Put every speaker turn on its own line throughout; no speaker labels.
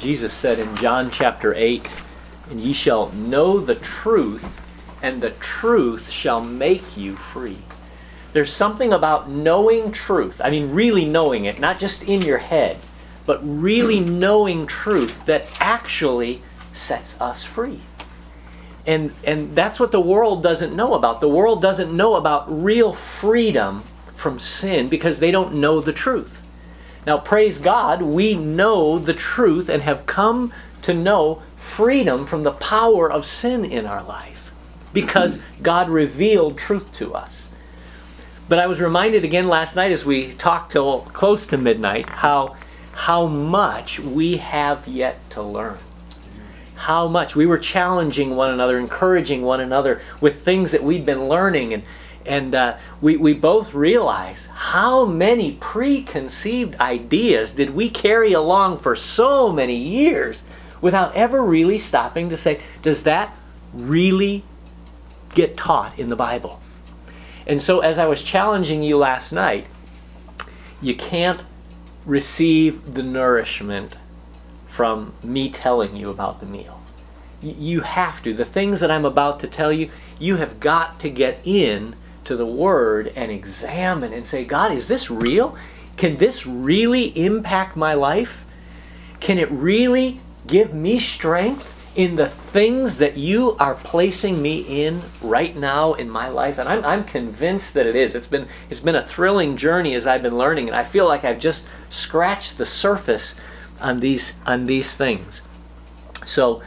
Jesus said in John chapter 8, "And ye shall know the truth, and the truth shall make you free." There's something about knowing truth. I mean, really knowing it, not just in your head, but really knowing truth that actually sets us free. And that's what the world doesn't know about. The world doesn't know about real freedom from sin because they don't know the truth. Now, praise God, we know the truth and have come to know freedom from the power of sin in our life because God revealed truth to us. But I was reminded again last night as we talked till close to midnight how much we have yet to learn. How much we were challenging one another, encouraging one another with things that we'd been learning, and we both realize how many preconceived ideas did we carry along for so many years without ever really stopping to say, does that really get taught in the Bible? And so as I was challenging you last night, you can't receive the nourishment from me telling you about the meal. You have to. The things that I'm about to tell you, you have got to get in to the Word and examine and say, God, is this real? Can this really impact my life? Can it really give me strength in the things that you are placing me in right now in my life? And I'm convinced that it is. It's been a thrilling journey as I've been learning, and I feel like I've just scratched the surface on these things. So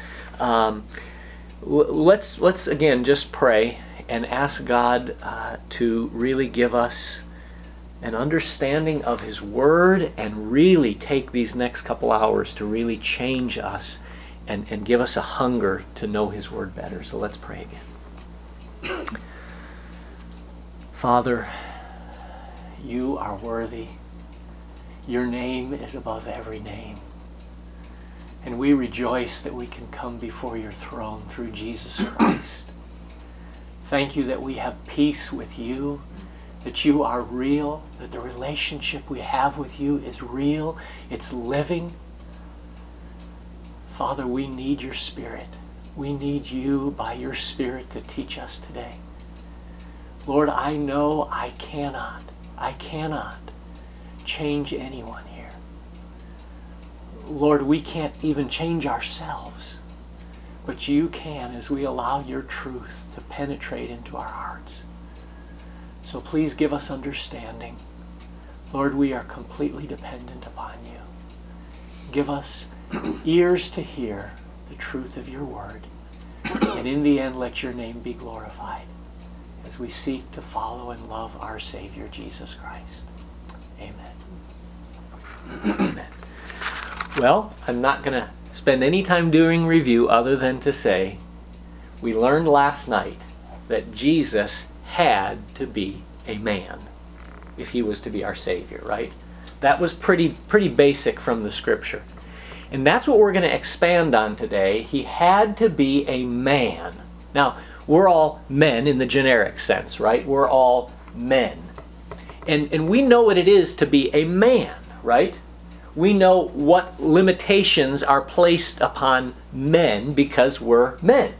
let's again just pray and ask God to really give us an understanding of His Word and really take these next couple hours to really change us and give us a hunger to know His Word better. So let's pray again. Father, you are worthy. Your name is above every name. And we rejoice that we can come before your throne through Jesus Christ. Thank you that we have peace with you, that you are real, that the relationship we have with you is real, it's living. Father, we need your Spirit. We need you by your Spirit to teach us today. Lord, I know I cannot change anyone here. Lord, we can't even change ourselves, but you can as we allow your truth to penetrate into our hearts. So please give us understanding. Lord, we are completely dependent upon you. Give us ears to hear the truth of your word. And in the end, let your name be glorified as we seek to follow and love our Savior, Jesus Christ. Amen. Amen. Well, I'm not going to spend any time doing review other than to say we learned last night that Jesus had to be a man if he was to be our Savior, right? That was pretty basic from the Scripture. And that's what we're going to expand on today. He had to be a man. Now, we're all men in the generic sense, right? We're all men. And we know what it is to be a man, right? We know what limitations are placed upon men because we're men.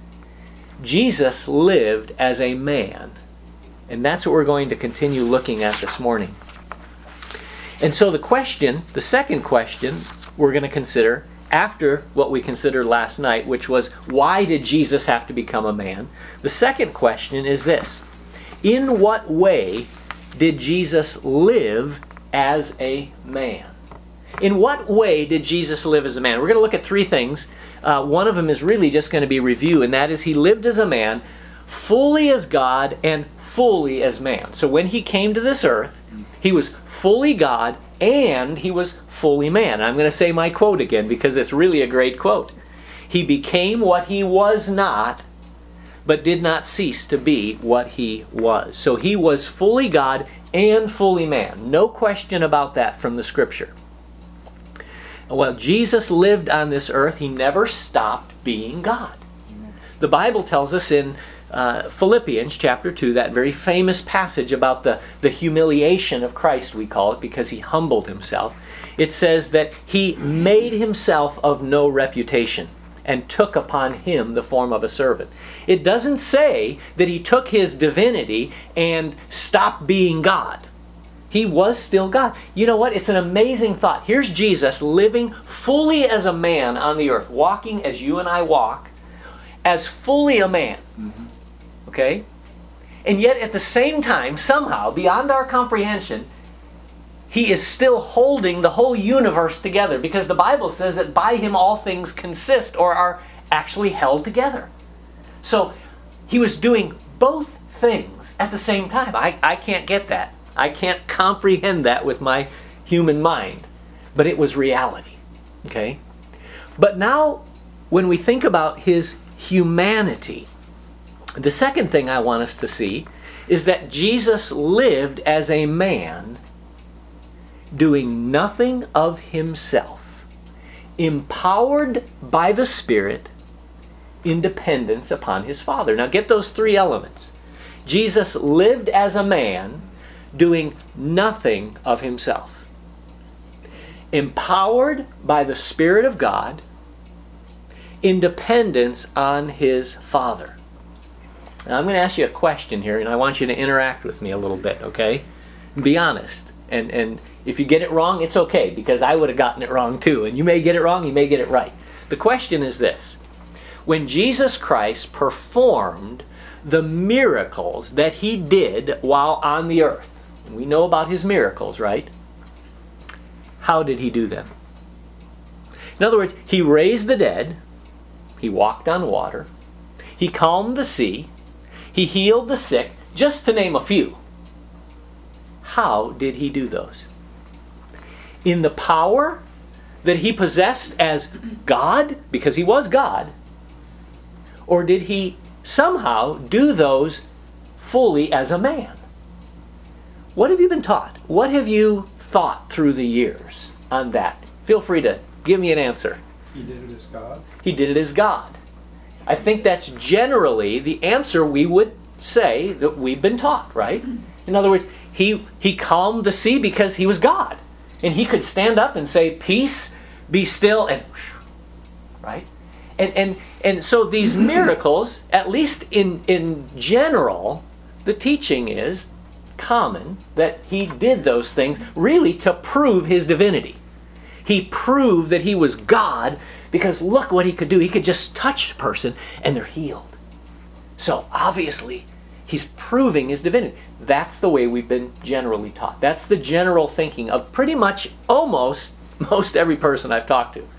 Jesus lived as a man. And that's what we're going to continue looking at this morning. And so the second question we're going to consider after what we considered last night, which was, why did Jesus have to become a man? The second question is this: in what way did Jesus live as a man? In what way did Jesus live as a man? We're going to look at three things. One of them is really just going to be review, and that is he lived as a man, fully as God and fully as man. So when he came to this earth, he was fully God and he was fully man. I'm going to say my quote again because it's really a great quote. He became what he was not, but did not cease to be what he was. So he was fully God and fully man. No question about that from the Scripture. While Jesus lived on this earth, he never stopped being God. The Bible tells us in Philippians chapter 2, that very famous passage about the humiliation of Christ, we call it, because he humbled himself. it says that he made himself of no reputation and took upon him the form of a servant. It doesn't say that he took his divinity and stopped being God. He was still God. You know what? It's an amazing thought. Here's Jesus living fully as a man on the earth, walking as you and I walk, as fully a man. Okay? And yet at the same time, somehow, beyond our comprehension, he is still holding the whole universe together, because the Bible says that by him all things consist or are actually held together. So he was doing both things at the same time. I can't get that. I can't comprehend that with my human mind. But it was reality. Okay? But now, when we think about his humanity, the second thing I want us to see is that Jesus lived as a man, doing nothing of himself, empowered by the Spirit, in dependence upon his Father. Now get those three elements. Jesus lived as a man, doing nothing of himself, empowered by the Spirit of God, in dependence on his Father. Now I'm going to ask you a question here, and I want you to interact with me a little bit, okay? Be honest. And if you get it wrong, it's okay, because I would have gotten it wrong too. And you may get it wrong, you may get it right. The question is this. When Jesus Christ performed the miracles that he did while on the earth, and we know about his miracles, right? How did he do them? In other words, he raised the dead, he walked on water, he calmed the sea, he healed the sick, just to name a few. How did he do those? In the power that he possessed as God, because he was God, or did he somehow do those fully as a man? What have you been taught? What have you thought through the years on that? Feel free to give me an answer.
He did it as God.
He did it as God. I think that's generally the answer we would say that we've been taught, right? In other words, he calmed the sea because he was God. And he could stand up and say, "Peace, be still," and right? And so these miracles, at least in general, the teaching is common that he did those things really to prove his divinity. He proved that he was God because look what he could do. He could just touch a person and they're healed. So obviously, he's proving his divinity. That's the way we've been generally taught. That's the general thinking of pretty much almost most every person I've talked to.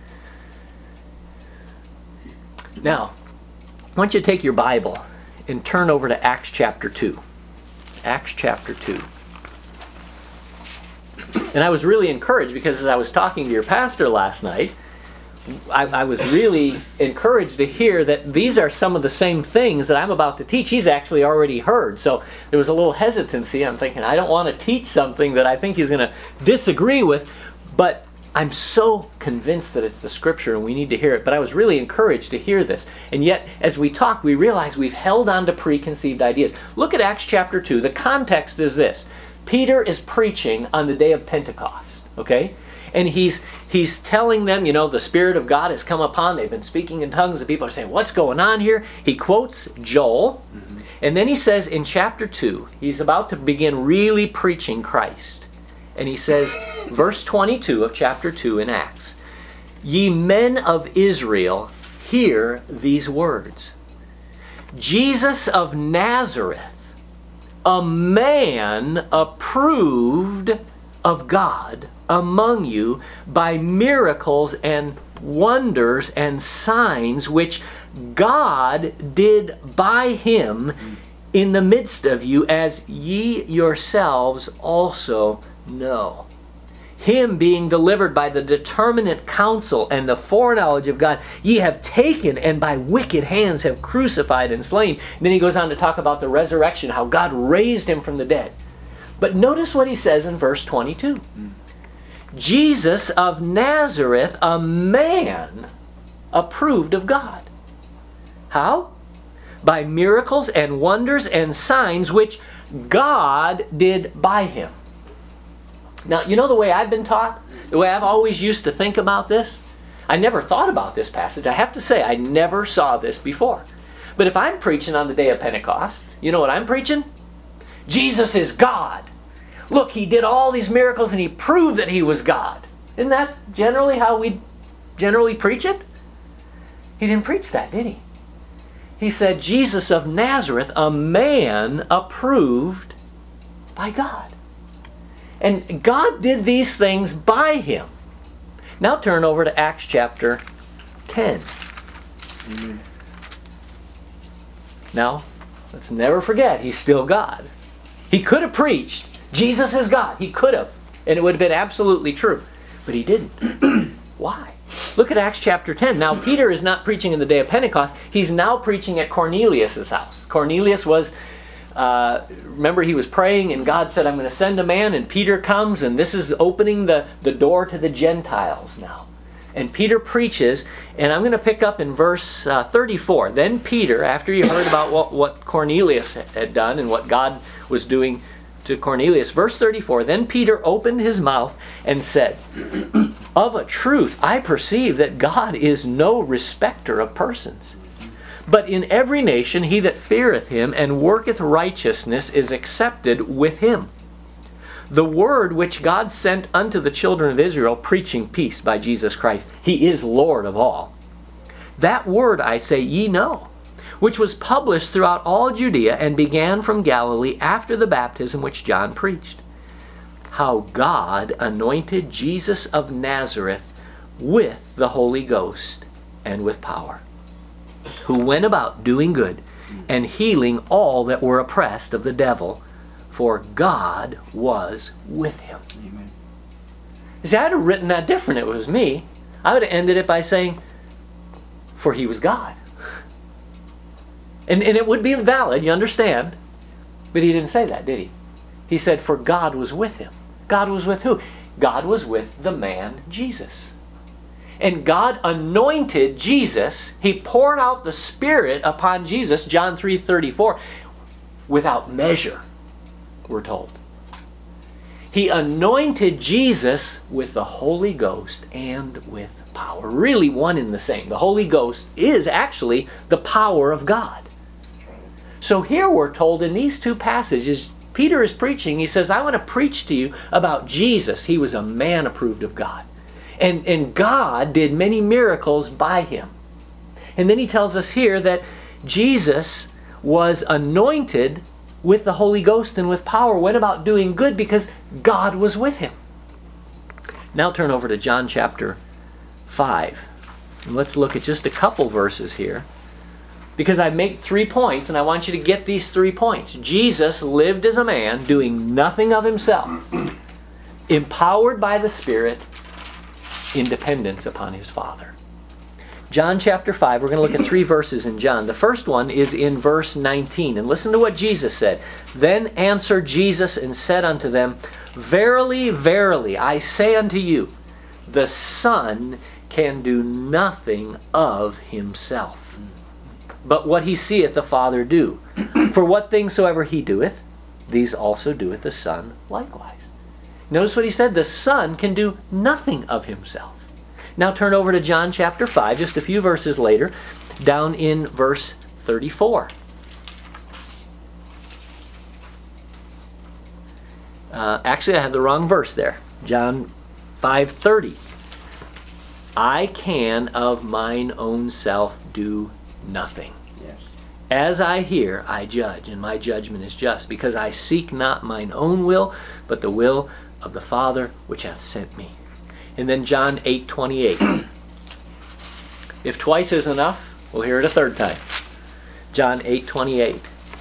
Now, I want you to take your Bible and turn over to Acts chapter 2. Acts chapter 2. And I was really encouraged because as I was talking to your pastor last night, I was really encouraged to hear that these are some of the same things that I'm about to teach. He's actually already heard. So there was a little hesitancy. I'm thinking, I don't want to teach something that I think he's going to disagree with. But I'm so convinced that it's the Scripture and we need to hear it. But I was really encouraged to hear this. And yet, as we talk, we realize we've held on to preconceived ideas. Look at Acts chapter 2. The context is this. Peter is preaching on the day of Pentecost. Okay? And he's telling them, the Spirit of God has come upon. They've been speaking in tongues. And people are saying, what's going on here? He quotes Joel. Mm-hmm. And then he says in chapter 2, he's about to begin really preaching Christ. And he says, verse 22 of chapter 2 in Acts, "Ye men of Israel, hear these words. Jesus of Nazareth, a man approved of God among you by miracles and wonders and signs which God did by him in the midst of you, as ye yourselves also know. Him being delivered by the determinate counsel and the foreknowledge of God, ye have taken and by wicked hands have crucified and slain." And then he goes on to talk about the resurrection, how God raised him from the dead. But notice what he says in verse 22. Jesus of Nazareth, a man approved of God. How? By miracles and wonders and signs which God did by him. Now, you know the way I've been taught? The way I've always used to think about this? I never thought about this passage. I have to say, I never saw this before. But if I'm preaching on the day of Pentecost, you know what I'm preaching? Jesus is God. Look, he did all these miracles and he proved that he was God. Isn't that generally how we generally preach it? He didn't preach that, did he? He said, Jesus of Nazareth, a man approved by God. And God did these things by him. Now turn over to Acts chapter 10.
Amen.
Now, let's never forget, he's still God. He could have preached, Jesus is God. He could have. And it would have been absolutely true. But he didn't. Why? Look at Acts chapter 10. Now, Peter is not preaching in the day of Pentecost. He's now preaching at Cornelius' house. Cornelius was, remember, he was praying and God said, I'm going to send a man. And Peter comes and this is opening the door to the Gentiles now. And Peter preaches, and I'm going to pick up in verse 34. Then Peter, after he heard about what Cornelius had done and what God was doing to Cornelius, verse 34, then Peter opened his mouth and said, of a truth I perceive that God is no respecter of persons. But in every nation he that feareth him and worketh righteousness is accepted with him. The word which God sent unto the children of Israel, preaching peace by Jesus Christ. He is Lord of all. That word, I say, ye know, which was published throughout all Judea and began from Galilee after the baptism which John preached. How God anointed Jesus of Nazareth with the Holy Ghost and with power, who went about doing good and healing all that were oppressed of the devil, for God was with him.
Amen.
You see, I'd have written that different if it was me. I would have ended it by saying, for he was God. And it would be valid, you understand. But he didn't say that, did he? He said, for God was with him. God was with who? God was with the man Jesus. And God anointed Jesus. He poured out the Spirit upon Jesus, John 3:34, without measure, we're told. He anointed Jesus with the Holy Ghost and with power. Really one in the same. The Holy Ghost is actually the power of God. So here we're told in these two passages, Peter is preaching. He says, I want to preach to you about Jesus. He was a man approved of God. And God did many miracles by him. And then he tells us here that Jesus was anointed with the Holy Ghost and with power, went about doing good because God was with him. Now turn over to John chapter 5. And let's look at just a couple verses here. Because I make 3 points and I want you to get these 3 points. Jesus lived as a man doing nothing of himself. Empowered by the Spirit, in dependence upon his Father. John chapter 5, we're going to look at 3 verses in John. The first one is in verse 19. And listen to what Jesus said. Then answered Jesus and said unto them, Verily, verily, I say unto you, the Son can do nothing of himself, but what he seeth the Father do. For what things soever he doeth, these also doeth the Son likewise. Notice what he said. The Son can do nothing of himself. Now turn over to John chapter 5, just a few verses later, down in verse 34. Actually, I had the wrong verse there. John 5:30. I can of mine own self do nothing.
Yes.
As I hear, I judge, and my judgment is just, because I seek not mine own will, but the will of the Father which hath sent me. And then John 8:28. If twice is enough, we'll hear it a third time. John 8:28.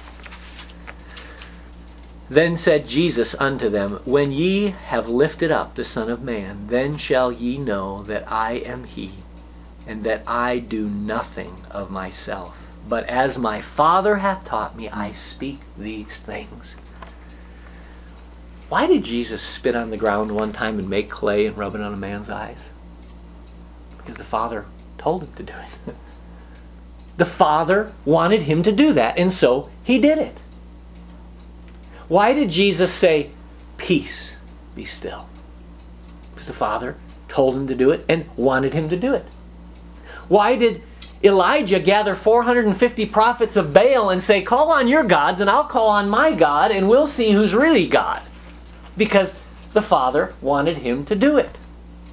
Then said Jesus unto them, When ye have lifted up the Son of Man, then shall ye know that I am he, and that I do nothing of myself, but as my Father hath taught me, I speak these things. Why did Jesus spit on the ground one time and make clay and rub it on a man's eyes? Because the Father told him to do it. The Father wanted him to do that, and so he did it. Why did Jesus say, Peace, be still? Because the Father told him to do it and wanted him to do it. Why did Elijah gather 450 prophets of Baal and say, call on your gods and I'll call on my God and we'll see who's really God? Because the Father wanted him to do it.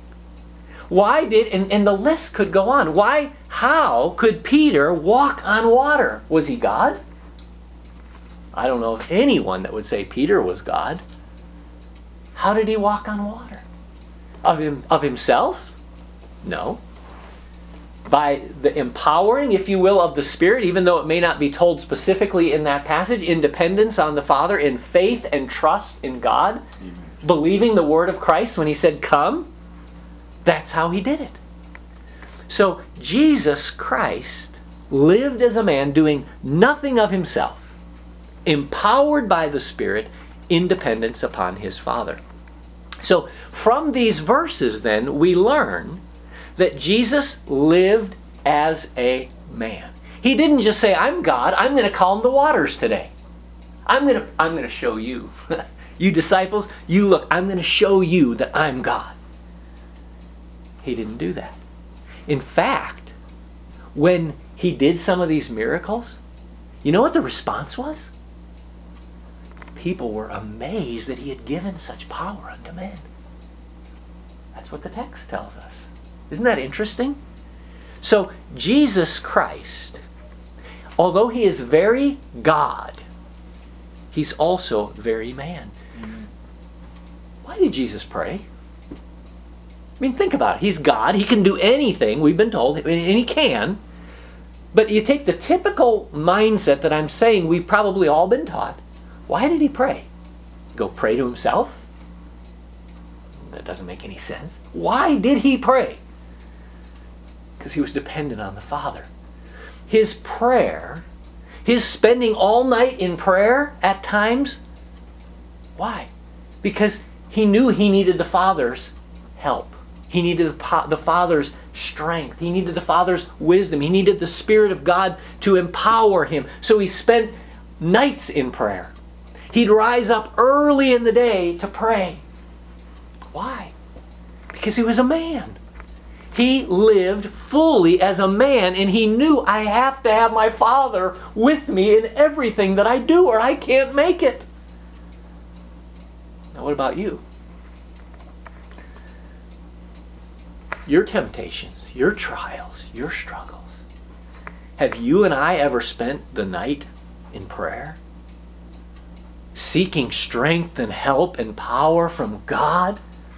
Why did, and the list could go on, how could Peter walk on water? Was he God? I don't know of anyone that would say Peter was God. How did he walk on water? Of himself? No. By the empowering, if you will, of the Spirit, even though it may not be told specifically in that passage, in dependence on the Father, in faith and trust in God, believing the word of Christ when he said, come, that's how he did it. So Jesus Christ lived as a man doing nothing of himself, empowered by the Spirit, in dependence upon his Father. So from these verses then, we learn that Jesus lived as a man. He didn't just say, I'm God, I'm going to calm the waters today. I'm going to show you. You disciples, you look, I'm going to show you that I'm God. He didn't do that. In fact, when he did some of these miracles, you know what the response was? People were amazed that he had given such power unto men. That's what the text tells us. Isn't that interesting? So Jesus Christ, although he is very God, he's also very man. Why did Jesus pray? I mean, think about it. He's God. He can do anything, we've been told, and he can. But you take the typical mindset that I'm saying we've probably all been taught. Why did he pray? Go pray to himself? That doesn't make any sense. Why did he pray? Because he was dependent on the Father. His prayer, his spending all night in prayer at times, why? Because he knew he needed the Father's help. He needed the Father's strength. He needed the Father's wisdom. He needed the Spirit of God to empower him. So he spent nights in prayer. He'd rise up early in the day to pray. Why? Because he was a man. He lived fully as a man, and he knew I have to have my Father with me in everything that I do, or I can't make it. Now, what about you? Your temptations, your trials, your struggles. Have you and I ever spent the night in prayer? Seeking strength and help and power from God?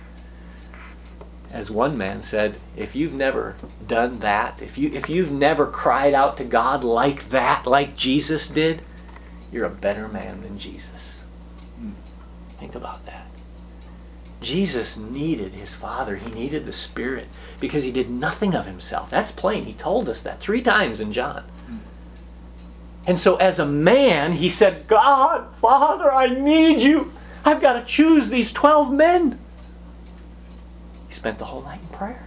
As one man said, if you've never done that, if you've never cried out to God like that, like Jesus did, you're a better man than Jesus. Think about that. Jesus needed his Father. He needed the Spirit because he did nothing of himself. That's plain. He told us that 3 times in John. And so as a man, he said, God, Father, I need you. I've got to choose these 12 men. He spent the whole night in prayer.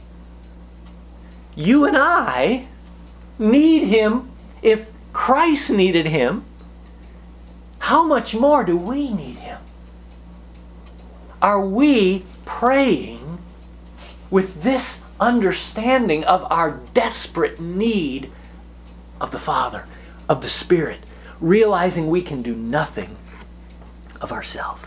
You and I need him. If Christ needed him, how much more do we need him? Are we praying with this understanding of our desperate need of the Father, of the Spirit, realizing we can do nothing of ourselves?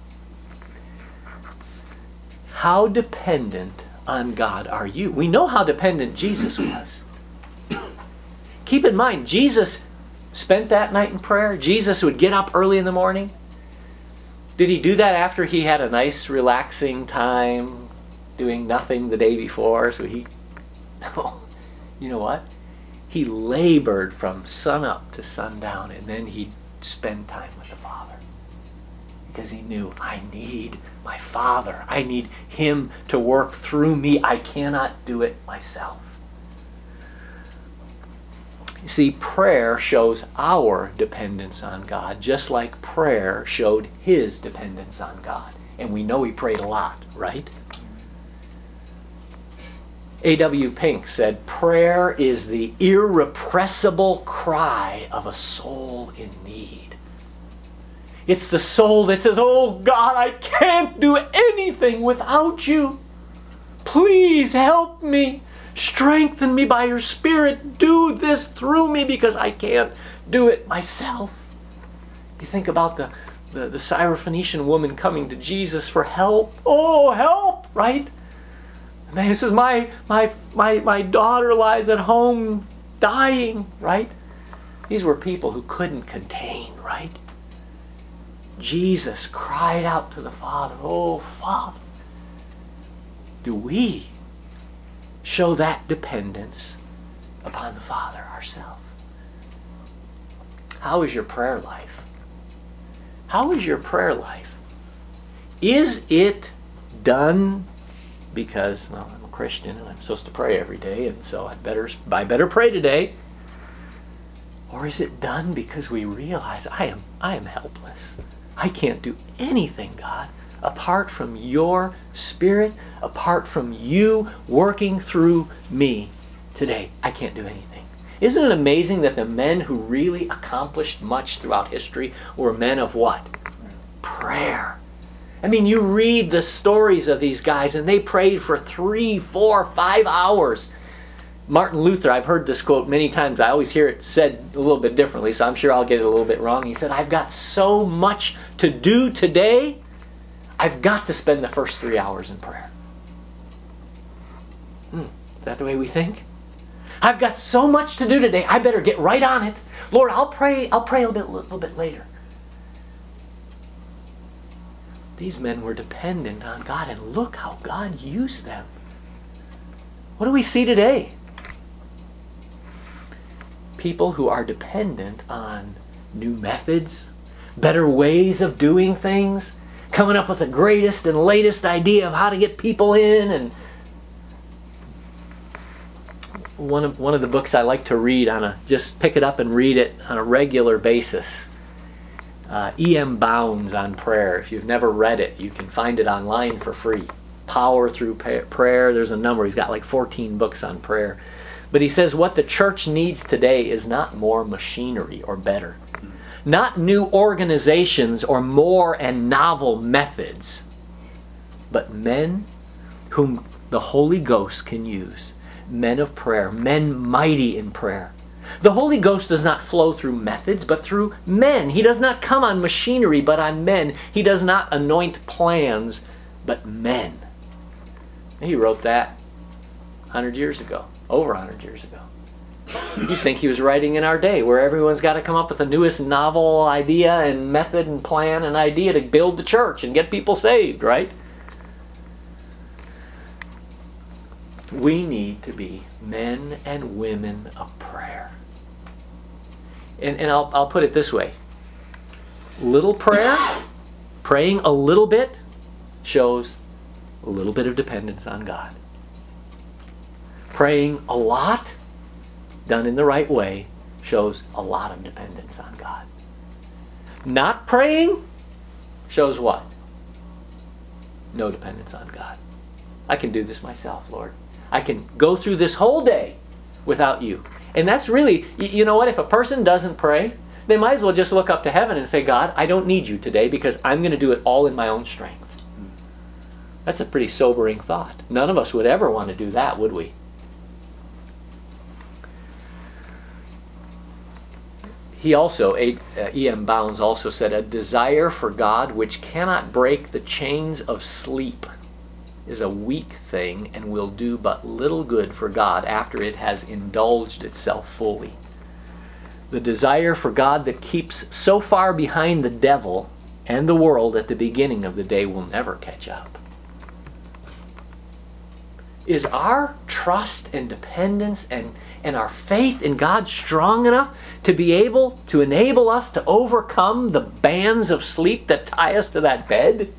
How dependent on God are you? We know how dependent Jesus was. Keep in mind, Jesus spent that night in prayer. Jesus would get up early in the morning. Did he do that after he had a nice relaxing time doing nothing the day before? No. You know what? He labored from sunup to sundown, and then he'd spend time with the Father. Because he knew, I need my Father. I need him to work through me. I cannot do it myself. You see, prayer shows our dependence on God, just like prayer showed his dependence on God. And we know he prayed a lot, right? A.W. Pink said, prayer is the irrepressible cry of a soul in need. It's the soul that says, oh God, I can't do anything without you. Please help me. Strengthen me by your Spirit. Do this through me because I can't do it myself. You think about the Syrophoenician woman coming to Jesus for help. Oh, help, right? And he says, my daughter lies at home dying, right? These were people who couldn't contain, right? Jesus cried out to the Father, oh, Father. Do we show that dependence upon the Father ourselves? How is your prayer life? How is your prayer life? Is it done because, well, I'm a Christian and I'm supposed to pray every day, and so I better pray today? Or is it done because we realize I am helpless? I can't do anything, God, apart from your Spirit, apart from you working through me today. I can't do anything. Isn't it amazing that the men who really accomplished much throughout history were men of what? Prayer. I mean, you read the stories of these guys and they prayed for 3, 4, 5 hours. Martin Luther, I've heard this quote many times. I always hear it said a little bit differently, so I'm sure I'll get it a little bit wrong. He said, I've got so much to do today, I've got to spend the first 3 hours in prayer. Is that the way we think? I've got so much to do today, I better get right on it. Lord, I'll pray a little bit later. These men were dependent on God, and look how God used them. What do we see today? People who are dependent on new methods, better ways of doing things, coming up with the greatest and latest idea of how to get people in. And one of the books I like to read just pick it up and read it on a regular basis. E.M. Bounds on prayer. If you've never read it, you can find it online for free. Power Through Prayer. There's a number. He's got like 14 books on prayer. But he says what the church needs today is not more machinery or better. Not new organizations or more and novel methods. But men whom the Holy Ghost can use. Men of prayer. Men mighty in prayer. The Holy Ghost does not flow through methods, but through men. He does not come on machinery, but on men. He does not anoint plans, but men. He wrote that 100 years ago, over 100 years ago. You'd think he was writing in our day, where everyone's got to come up with the newest novel idea and method and plan and idea to build the church and get people saved, right? We need to be men and women of prayer. And I'll put it this way. Little prayer, praying a little bit, shows a little bit of dependence on God. Praying a lot, done in the right way, shows a lot of dependence on God. Not praying shows what? No dependence on God. I can do this myself, Lord. I can go through this whole day without you. And that's really, you know what, if a person doesn't pray, they might as well just look up to heaven and say, God, I don't need you today because I'm going to do it all in my own strength. That's a pretty sobering thought. None of us would ever want to do that, would we? He also, E.M. Bounds also said, a desire for God which cannot break the chains of sleep is a weak thing and will do but little good for God after it has indulged itself fully. The desire for God that keeps so far behind the devil and the world at the beginning of the day will never catch up. Is our trust and dependence and our faith in God strong enough to be able to enable us to overcome the bands of sleep that tie us to that bed?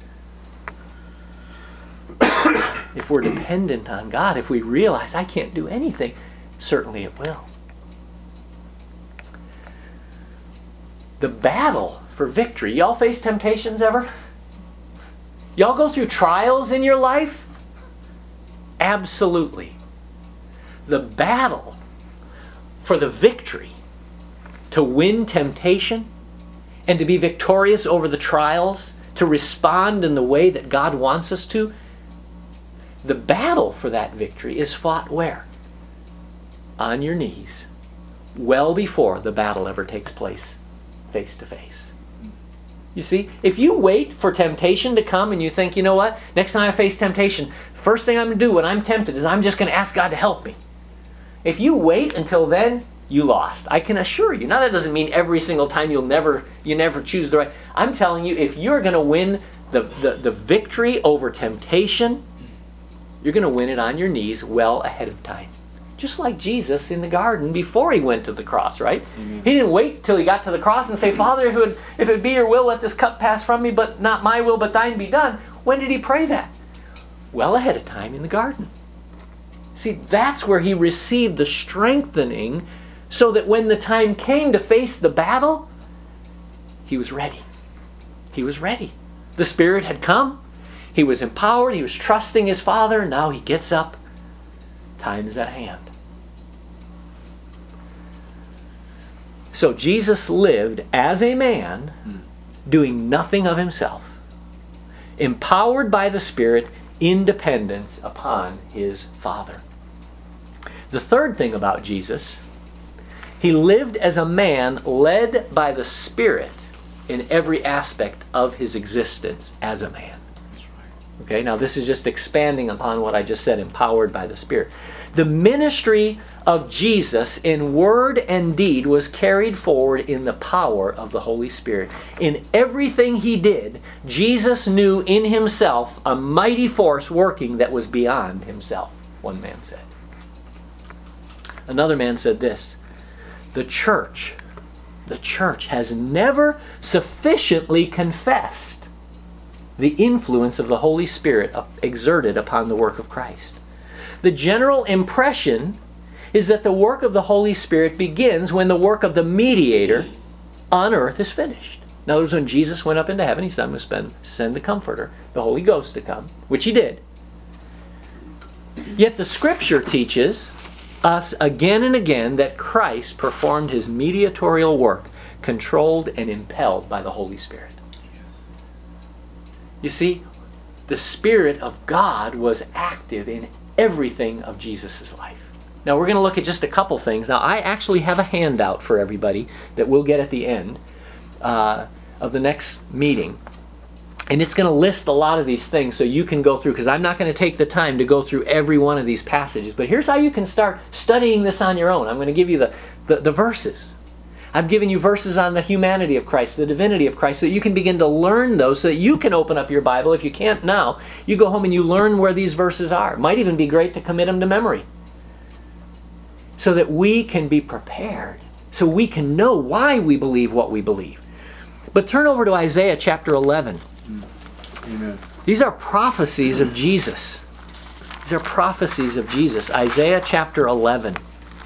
If we're dependent on God, if we realize I can't do anything, certainly it will. The battle for victory. Y'all face temptations ever? Y'all go through trials in your life? Absolutely. The battle for the victory to win temptation and to be victorious over the trials, to respond in the way that God wants us to, the battle for that victory is fought where? On your knees, well before the battle ever takes place, face to face. You see, if you wait for temptation to come and you think, you know what, next time I face temptation, first thing I'm going to do when I'm tempted is I'm just going to ask God to help me. If you wait until then, you lost. I can assure you. Now that doesn't mean every single time you never choose the right. I'm telling you, if you're going to win the victory over temptation, you're going to win it on your knees well ahead of time. Just like Jesus in the garden before he went to the cross, right? Mm-hmm. He didn't wait till he got to the cross and say, Father, if it be your will, let this cup pass from me, but not my will, but thine be done. When did he pray that? Well ahead of time in the garden. See, that's where he received the strengthening so that when the time came to face the battle, he was ready. He was ready. The Spirit had come. He was empowered. He was trusting his Father. Now he gets up. Time is at hand. So Jesus lived as a man, doing nothing of himself, empowered by the Spirit, in dependence upon his Father. The third thing about Jesus, he lived as a man led by the Spirit in every aspect of his existence as a man. Okay, now this is just expanding upon what I just said, empowered by the Spirit. The ministry of Jesus in word and deed was carried forward in the power of the Holy Spirit. In everything he did, Jesus knew in himself a mighty force working that was beyond himself, one man said. Another man said this, the church has never sufficiently confessed the influence of the Holy Spirit exerted upon the work of Christ. The general impression is that the work of the Holy Spirit begins when the work of the mediator on earth is finished. In other words, when Jesus went up into heaven, he said, I'm going to send the Comforter, the Holy Ghost, to come, which he did. Yet the Scripture teaches us again and again that Christ performed his mediatorial work, controlled and impelled by the Holy Spirit. You see, the Spirit of God was active in everything of Jesus' life. Now we're going to look at just a couple things. Now I actually have a handout for everybody that we'll get at the end of the next meeting. And it's going to list a lot of these things so you can go through, because I'm not going to take the time to go through every one of these passages. But here's how you can start studying this on your own. I'm going to give you the verses. I've given you verses on the humanity of Christ, the divinity of Christ, so that you can begin to learn those, so that you can open up your Bible. If you can't now, you go home and you learn where these verses are. It might even be great to commit them to memory, so that we can be prepared, so we can know why we believe what we believe. But turn over to Isaiah chapter 11.
Amen.
These are prophecies of Jesus. These are prophecies of Jesus. Isaiah chapter 11.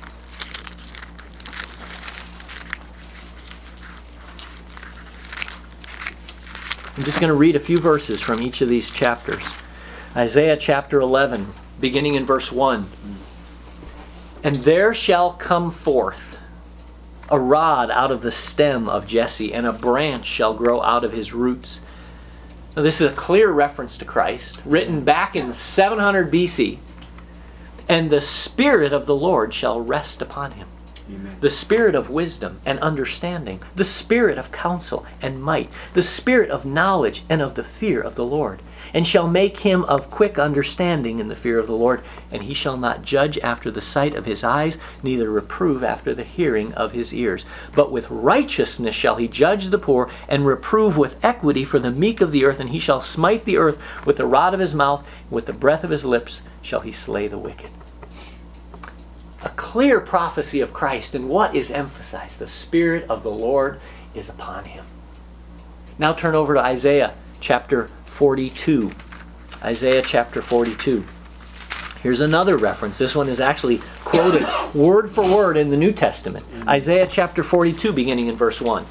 I'm just going to read a few verses from each of these chapters. Isaiah chapter 11, beginning in verse 1. And there shall come forth a rod out of the stem of Jesse, and a branch shall grow out of his roots. Now this is a clear reference to Christ, written back in 700 BC. And the Spirit of the Lord shall rest upon him. Amen. The Spirit of wisdom and understanding, the Spirit of counsel and might, the Spirit of knowledge and of the fear of the Lord, and shall make him of quick understanding in the fear of the Lord. And he shall not judge after the sight of his eyes, neither reprove after the hearing of his ears. But with righteousness shall he judge the poor, and reprove with equity for the meek of the earth. And he shall smite the earth with the rod of his mouth, with the breath of his lips shall he slay the wicked. A clear prophecy of Christ, and what is emphasized? The Spirit of the Lord is upon him. Now turn over to Isaiah chapter 42. Isaiah chapter 42. Here's another reference. This one is actually quoted word for word in the New Testament. Isaiah chapter 42, beginning in verse 1.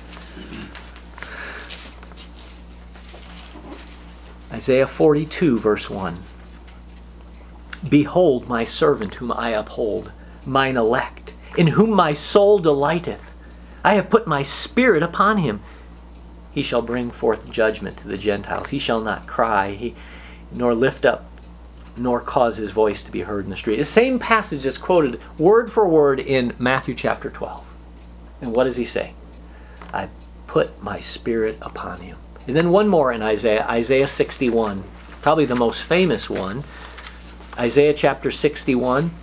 Isaiah 42, verse 1. Behold my servant whom I uphold, mine elect, in whom my soul delighteth. I have put my Spirit upon him. he shall bring forth judgment to the Gentiles. He shall not cry, nor lift up, nor cause his voice to be heard in the street. The same passage is quoted word for word in Matthew chapter 12. And what does he say? I put my Spirit upon him. And then one more in Isaiah, Isaiah 61, probably the most famous one. Isaiah chapter 61,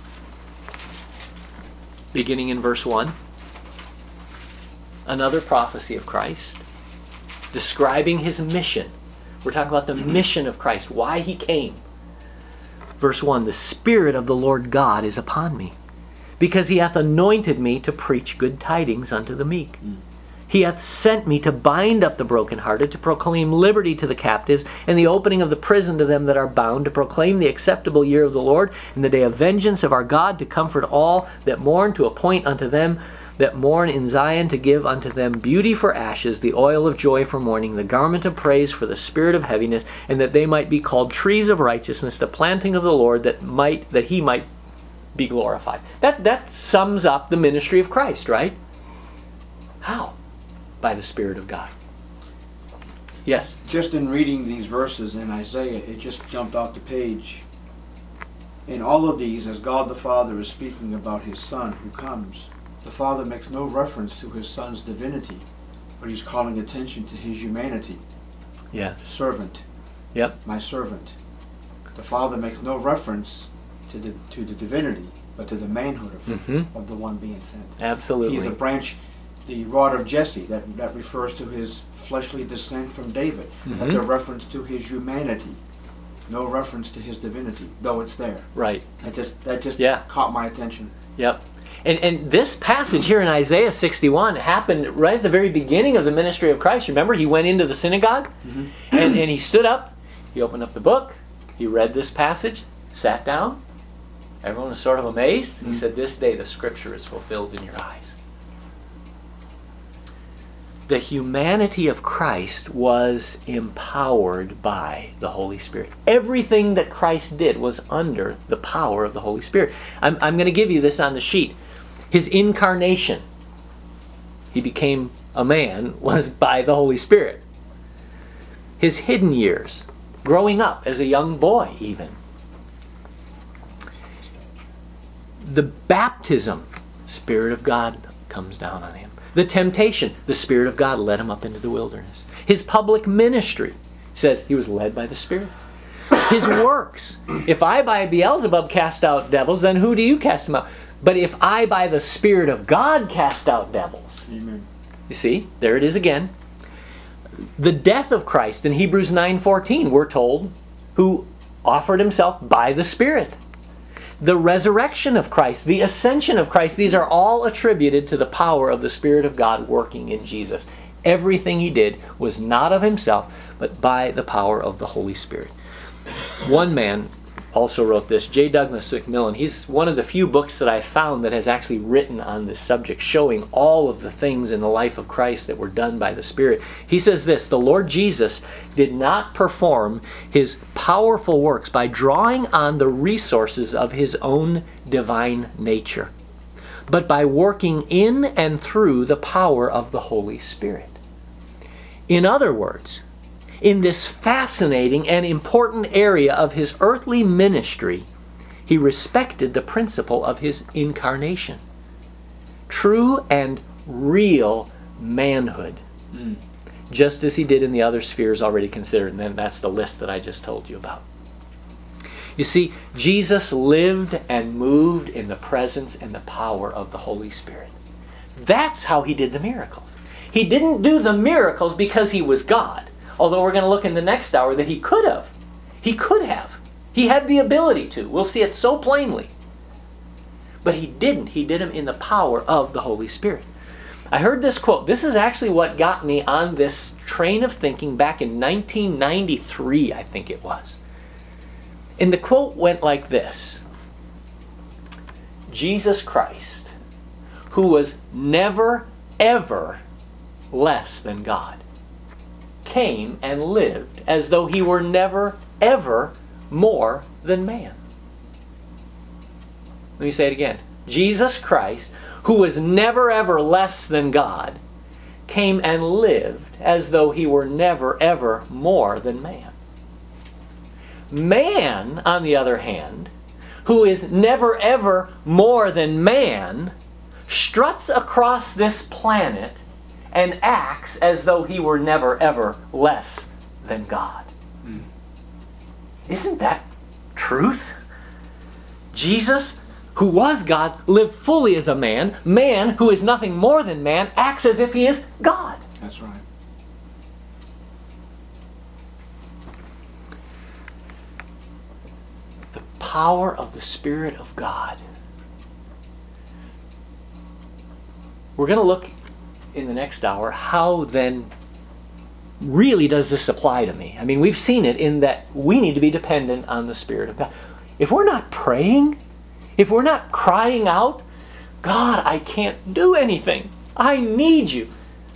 beginning in verse 1. Another prophecy of Christ, describing his mission. We're talking about the mission of Christ, why he came. Verse 1, the Spirit of the Lord God is upon me, because he hath anointed me to preach good tidings unto the meek. He hath sent me to bind up the brokenhearted, to proclaim liberty to the captives, and the opening of the prison to them that are bound, to proclaim the acceptable year of the Lord, and the day of vengeance of our God, to comfort all that mourn, to appoint unto them that mourn in Zion, to give unto them beauty for ashes, the oil of joy for mourning, the garment of praise for the spirit of heaviness, and that they might be called trees of righteousness, the planting of the Lord, that he might be glorified. That sums up the ministry of Christ, right? How? By the Spirit of God. Yes?
Just in reading these verses in Isaiah, it just jumped off the page. In all of these, as God the Father is speaking about his Son who comes, the Father makes no reference to his Son's divinity, but he's calling attention to his humanity.
Yes.
Servant.
Yep.
My servant. The Father makes no reference to the divinity, but to the manhood of the one being sent.
Absolutely.
He's a branch, the rod of Jesse, that refers to his fleshly descent from David. That's a reference to his humanity. No reference to his divinity, though it's there.
Right.
That just caught my attention.
Yep. And this passage here in Isaiah 61 happened right at the very beginning of the ministry of Christ. Remember, he went into the synagogue and he stood up, he opened up the book, he read this passage, sat down. Everyone was sort of amazed. He said, this day the scripture is fulfilled in your eyes. The humanity of Christ was empowered by the Holy Spirit. Everything that Christ did was under the power of the Holy Spirit. I'm going to give you this on the sheet. His incarnation, he became a man, was by the Holy Spirit. His hidden years, growing up as a young boy even. The baptism, Spirit of God comes down on him. The temptation, the Spirit of God led him up into the wilderness. His public ministry says he was led by the Spirit. His works, if I by Beelzebub cast out devils, then who do you cast them out? But if I by the Spirit of God cast out devils.
Amen.
You see, there it is again. The death of Christ in Hebrews 9:14, we're told, who offered himself by the Spirit. The resurrection of Christ, the ascension of Christ, these are all attributed to the power of the Spirit of God working in Jesus. Everything he did was not of himself, but by the power of the Holy Spirit. One man also wrote this, J. Douglas McMillan. He's one of the few books that I found that has actually written on this subject, showing all of the things in the life of Christ that were done by the Spirit. He says this, the Lord Jesus did not perform his powerful works by drawing on the resources of his own divine nature, but by working in and through the power of the Holy Spirit. In other words, in this fascinating and important area of his earthly ministry, he respected the principle of his incarnation. True and real manhood. Just as he did in the other spheres already considered. And then that's the list that I just told you about. You see, Jesus lived and moved in the presence and the power of the Holy Spirit. That's how he did the miracles. He didn't do the miracles because he was God. Although we're going to look in the next hour that he could have. He could have. He had the ability to. We'll see it so plainly. But he didn't. He did them in the power of the Holy Spirit. I heard this quote. This is actually what got me on this train of thinking back in 1993, I think it was. And the quote went like this. Jesus Christ, who was never, ever less than God, came and lived as though he were never, ever more than man. Let me say it again. Jesus Christ, who was never, ever less than God, came and lived as though he were never, ever more than man. Man, on the other hand, who is never, ever more than man, struts across this planet and acts as though he were never, ever less than God. Isn't that truth? Jesus, who was God, lived fully as a man. Man, who is nothing more than man, acts as if he is God.
That's right.
The power of the Spirit of God. We're going to look in the next hour, how then really does this apply to me? I mean, we've seen it in that we need to be dependent on the Spirit of God. If we're not praying, if we're not crying out, God, I can't do anything. I need you.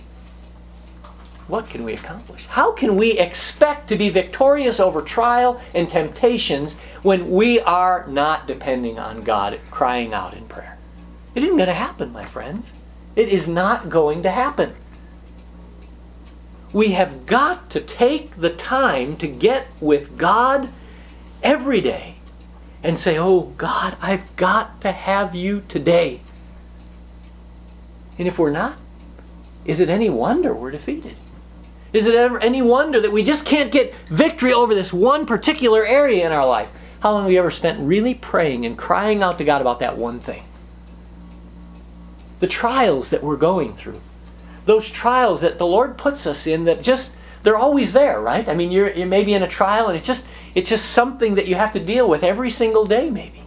What can we accomplish? How can we expect to be victorious over trial and temptations when we are not depending on God, crying out in prayer? It isn't going to happen, my friends. It is not going to happen. We have got to take the time to get with God every day and say, oh God, I've got to have you today. And if we're not, is it any wonder we're defeated? Is it ever any wonder that we just can't get victory over this one particular area in our life? How long have you ever spent really praying and crying out to God about that one thing? The trials that we're going through, those trials that the Lord puts us in, that just, they're always there, right? I mean, you're maybe in a trial and it's just something that you have to deal with every single day, maybe.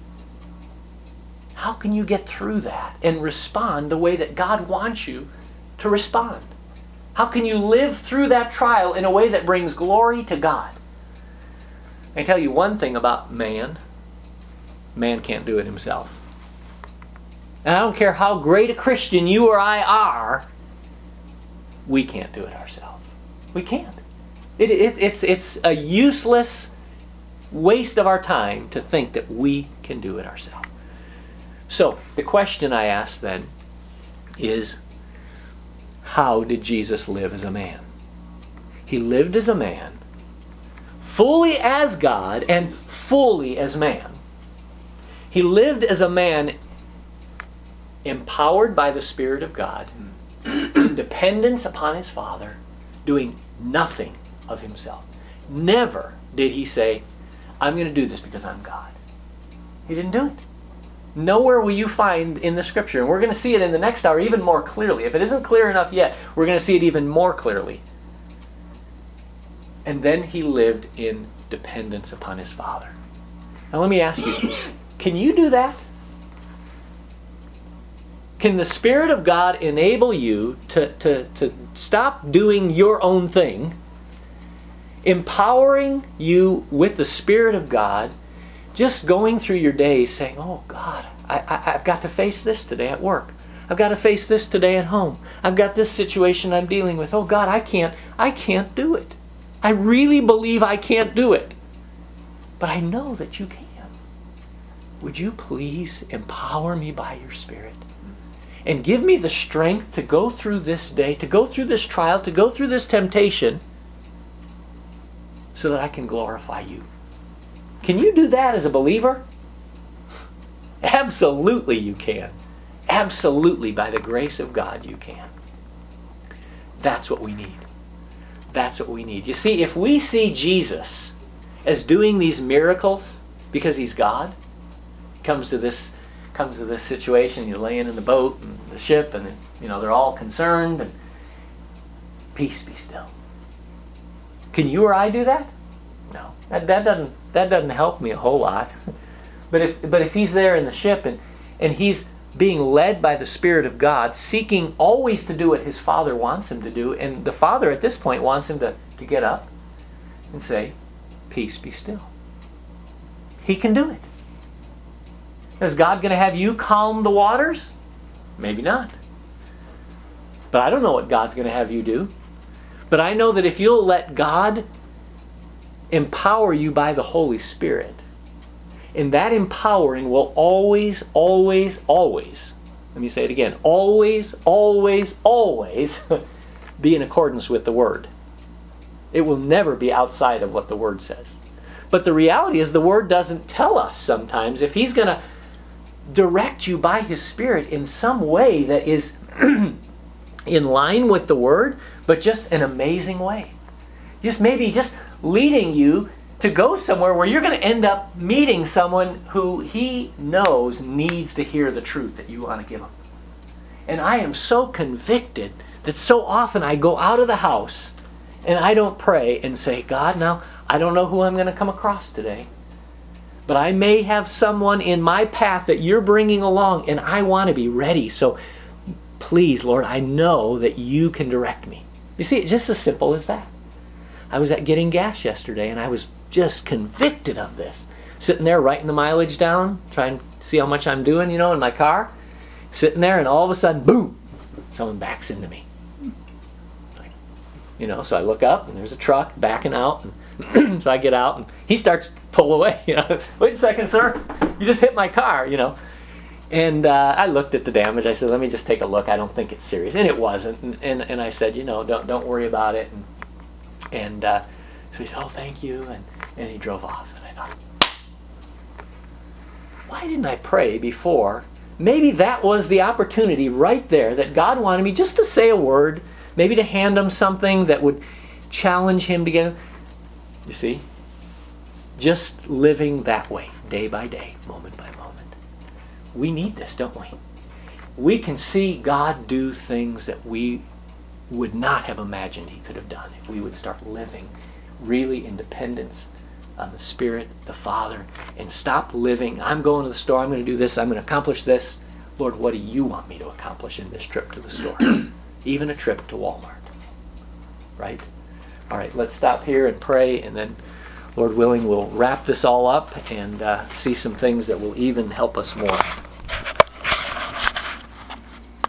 How can you get through that and respond the way that God wants you to respond? How can you live through that trial in a way that brings glory to God? I tell you one thing about man. Man can't do it himself. And I don't care how great a Christian you or I are, we can't do it ourselves. We can't. It's a useless waste of our time to think that we can do it ourselves. So, the question I ask then is, how did Jesus live as a man? He lived as a man, fully as God and fully as man. He lived as a man empowered by the Spirit of God, in dependence upon his Father, doing nothing of himself. Never did he say, I'm going to do this because I'm God. He didn't do it. Nowhere will you find in the Scripture, and we're going to see it in the next hour even more clearly. If it isn't clear enough yet, we're going to see it even more clearly. And then he lived in dependence upon his Father. Now let me ask you, can you do that? Can the Spirit of God enable you to stop doing your own thing, empowering you with the Spirit of God, just going through your day saying, oh God, I've got to face this today at work. I've got to face this today at home. I've got this situation I'm dealing with. Oh God, I can't do it. I really believe I can't do it. But I know that you can. Would you please empower me by your Spirit? And give me the strength to go through this day, to go through this trial, to go through this temptation, so that I can glorify you. Can you do that as a believer? Absolutely you can. Absolutely, by the grace of God, you can. That's what we need. That's what we need. You see, if we see Jesus as doing these miracles because he's God, comes to this situation, you're laying in the boat and the ship, and they're all concerned, and peace be still. Can you or I do that? No. That doesn't help me a whole lot. But if he's there in the ship and he's being led by the Spirit of God, seeking always to do what his Father wants him to do, and the Father at this point wants him to get up and say, peace be still. He can do it. Is God going to have you calm the waters? Maybe not. But I don't know what God's going to have you do. But I know that if you'll let God empower you by the Holy Spirit, and that empowering will always, always, always Let me say it again. Always, always, always be in accordance with the Word. It will never be outside of what the Word says. But the reality is the Word doesn't tell us sometimes. If He's going to direct you by His Spirit in some way that is in line with the Word, but just an amazing way. Just maybe just leading you to go somewhere where you're going to end up meeting someone who He knows needs to hear the truth that you want to give them. And I am so convicted that so often I go out of the house and I don't pray and say, God, now I don't know who I'm going to come across today, but I may have someone in my path that you're bringing along, and I want to be ready. So please, Lord, I know that you can direct me. You see, it's just as simple as that. I was at getting gas yesterday, and I was just convicted of this. Sitting there writing the mileage down, trying to see how much I'm doing, in my car. Sitting there, and all of a sudden, boom, someone backs into me. So I look up, and there's a truck backing out, and so I get out, and he starts to pull away. Wait a second, sir, you just hit my car, And I looked at the damage. I said, let me just take a look. I don't think it's serious. And it wasn't. And I said, don't worry about it. And so he said, oh, thank you. And he drove off. And I thought, why didn't I pray before? Maybe that was the opportunity right there that God wanted me just to say a word, maybe to hand him something that would challenge him to get. You see? Just living that way, day by day, moment by moment. We need this, don't we? We can see God do things that we would not have imagined He could have done if we would start living really in dependence on the Spirit, the Father, and stop living, I'm going to the store, I'm going to do this, I'm going to accomplish this. Lord, what do you want me to accomplish in this trip to the store? Even a trip to Walmart. Right? All right, let's stop here and pray, and then, Lord willing, we'll wrap this all up and see some things that will even help us more.